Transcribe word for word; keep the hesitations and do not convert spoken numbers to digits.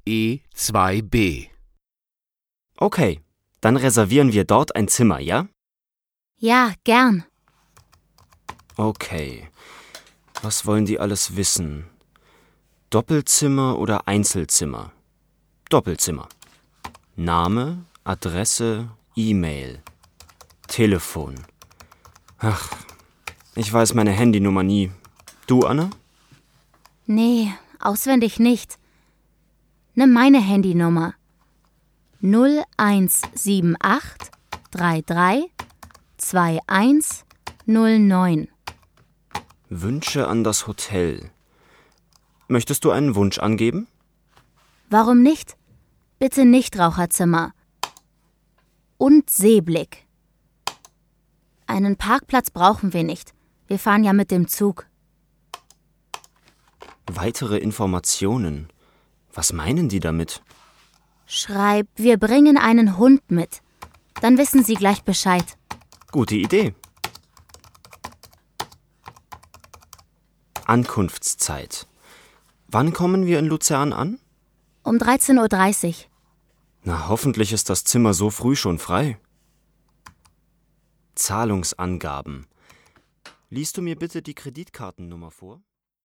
E zwei b. Okay, dann reservieren wir dort ein Zimmer, ja? Ja, gern. Okay. Was wollen die alles wissen? Doppelzimmer oder Einzelzimmer? Doppelzimmer. Name, Adresse, E-Mail, Telefon. Ach, ich weiß meine Handynummer nie. Du, Anna? Nee, auswendig nicht. Nimm meine Handynummer. null eins sieben acht drei drei zwei eins null neun. Wünsche an das Hotel. Möchtest du einen Wunsch angeben? Warum nicht? Bitte Nichtraucherzimmer. Und Seeblick. Einen Parkplatz brauchen wir nicht. Wir fahren ja mit dem Zug. Weitere Informationen. Was meinen die damit? Schreib, wir bringen einen Hund mit. Dann wissen Sie gleich Bescheid. Gute Idee. Ankunftszeit. Wann kommen wir in Luzern an? Um dreizehn Uhr dreißig. Na, hoffentlich ist das Zimmer so früh schon frei. Zahlungsangaben. Liest du mir bitte die Kreditkartennummer vor?